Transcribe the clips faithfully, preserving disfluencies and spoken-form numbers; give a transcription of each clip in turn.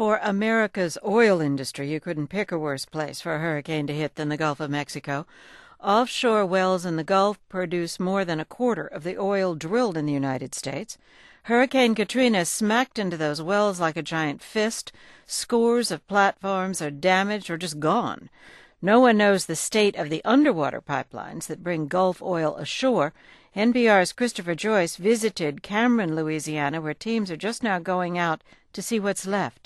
For America's oil industry, you couldn't pick a worse place for a hurricane to hit than the Gulf of Mexico. Offshore wells in the Gulf produce more than a quarter of the oil drilled in the United States. Hurricane Katrina smacked into those wells like a giant fist. Scores of platforms are damaged or just gone. No one knows the state of the underwater pipelines that bring Gulf oil ashore. N P R's Christopher Joyce visited Cameron, Louisiana, where teams are just now going out to see what's left.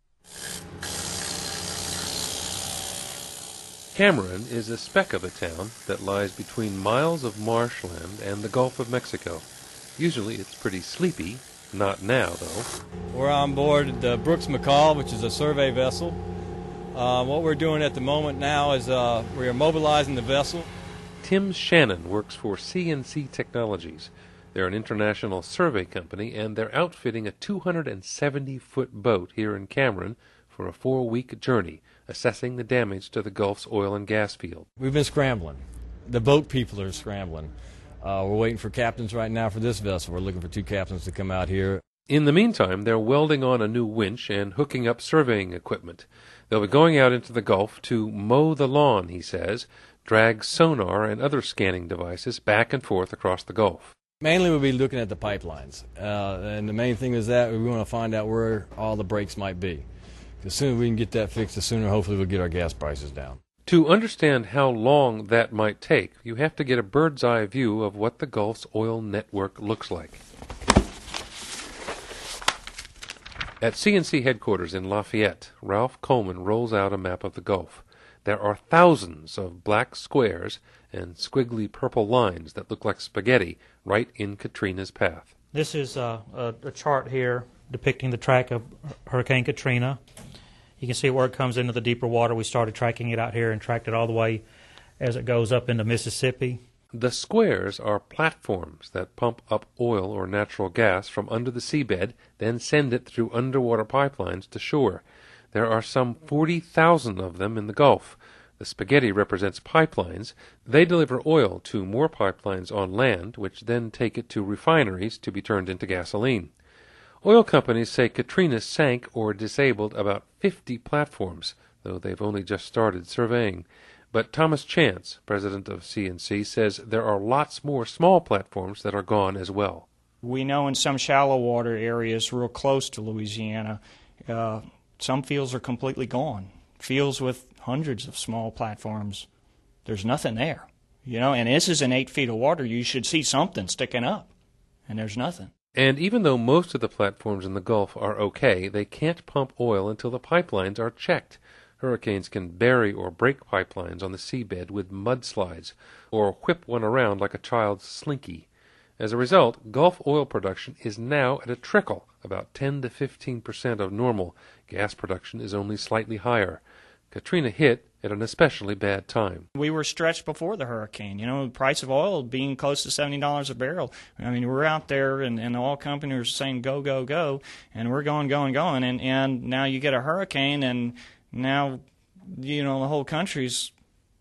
Cameron is a speck of a town that lies between miles of marshland and the Gulf of Mexico. Usually it's pretty sleepy, not now though. We're on board the Brooks McCall, which is a survey vessel. Uh, what we're doing at the moment now is uh, we are mobilizing the vessel. Tim Shannon works for C N C Technologies. They're an international survey company, and they're outfitting a two hundred seventy foot boat here in Cameron for a four-week journey, assessing the damage to the Gulf's oil and gas field. We've been scrambling. The boat people are scrambling. Uh, we're waiting for captains right now for this vessel. We're looking for two captains to come out here. In the meantime, they're welding on a new winch and hooking up surveying equipment. They'll be going out into the Gulf to mow the lawn, he says, drag sonar and other scanning devices back and forth across the Gulf. Mainly we'll be looking at the pipelines, uh, and the main thing is that we want to find out where all the breaks might be. The sooner we can get that fixed, the sooner hopefully we'll get our gas prices down. To understand how long that might take, you have to get a bird's eye view of what the Gulf's oil network looks like. At C N C headquarters in Lafayette, Ralph Coleman rolls out a map of the Gulf. There are thousands of black squares and squiggly purple lines that look like spaghetti right in Katrina's path. This is uh, a, a chart here depicting the track of Hurricane Katrina. You can see where it comes into the deeper water. We started tracking it out here and tracked it all the way as it goes up into Mississippi. The squares are platforms that pump up oil or natural gas from under the seabed, then send it through underwater pipelines to shore. There are some forty thousand of them in the Gulf. The spaghetti represents pipelines. They deliver oil to more pipelines on land, which then take it to refineries to be turned into gasoline. Oil companies say Katrina sank or disabled about fifty platforms, though they've only just started surveying. But Thomas Chance, president of C N C, says there are lots more small platforms that are gone as well. We know in some shallow water areas real close to Louisiana, uh, some fields are completely gone. Fields with hundreds of small platforms, there's nothing there. You know, and this is in eight feet of water. You should see something sticking up, and there's nothing. And even though most of the platforms in the Gulf are okay, they can't pump oil until the pipelines are checked. Hurricanes can bury or break pipelines on the seabed with mudslides, or whip one around like a child's slinky. As a result, Gulf oil production is now at a trickle, about ten to fifteen percent of normal. Gas production is only slightly higher. Katrina hit at an especially bad time. We were stretched before the hurricane. You know, the price of oil being close to seventy dollars a barrel. I mean, we're out there, and, and the oil companies are saying go, go, go, and we're going, going, going, and, and now you get a hurricane, and now, you know, the whole country's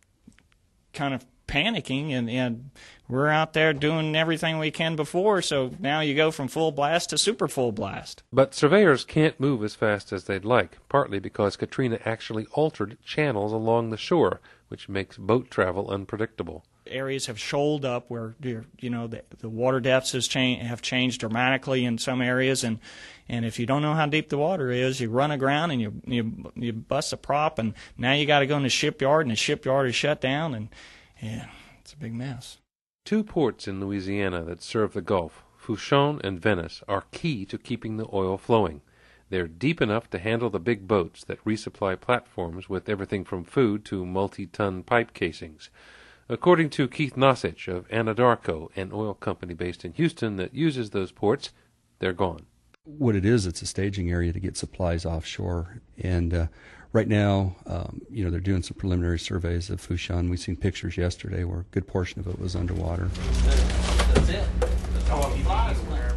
kind of panicking, and, and we're out there doing everything we can before, so now you go from full blast to super full blast. But surveyors can't move as fast as they'd like, partly because Katrina actually altered channels along the shore, which makes boat travel unpredictable. Areas have shoaled up where, you know, the, the water depths has cha- have changed dramatically in some areas, and and if you don't know how deep the water is, you run aground and you you you bust a prop, and now you got to go in the shipyard, and the shipyard is shut down, and yeah, it's a big mess. Two ports in Louisiana that serve the Gulf, Fourchon and Venice, are key to keeping the oil flowing. They're deep enough to handle the big boats that resupply platforms with everything from food to multi-ton pipe casings. According to Keith Nosich of Anadarko, an oil company based in Houston that uses those ports, they're gone. What it is, it's a staging area to get supplies offshore. And uh, right now, um, you know, they're doing some preliminary surveys of Fourchon. We've seen pictures yesterday where a good portion of it was underwater. That's it. That's all he flies.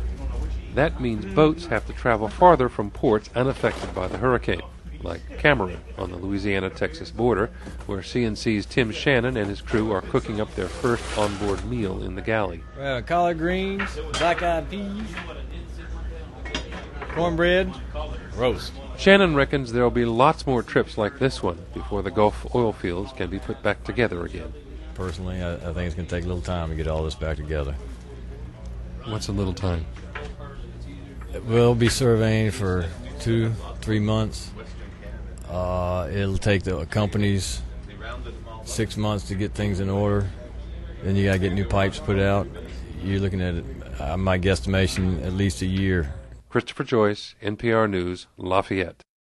That means boats have to travel farther from ports unaffected by the hurricane, like Cameron on the Louisiana-Texas border, where C N C's Tim Shannon and his crew are cooking up their first onboard meal in the galley. Uh, collard greens, black-eyed peas, cornbread, roast. Shannon reckons there will be lots more trips like this one before the Gulf oil fields can be put back together again. Personally, I, I think it's going to take a little time to get all this back together. What's a little time? We'll be surveying for two, three months. Uh, it'll take the companies six months to get things in order. Then you got to get new pipes put out. You're looking at, uh, my guesstimation, at least a year. Christopher Joyce, N P R News, Lafayette.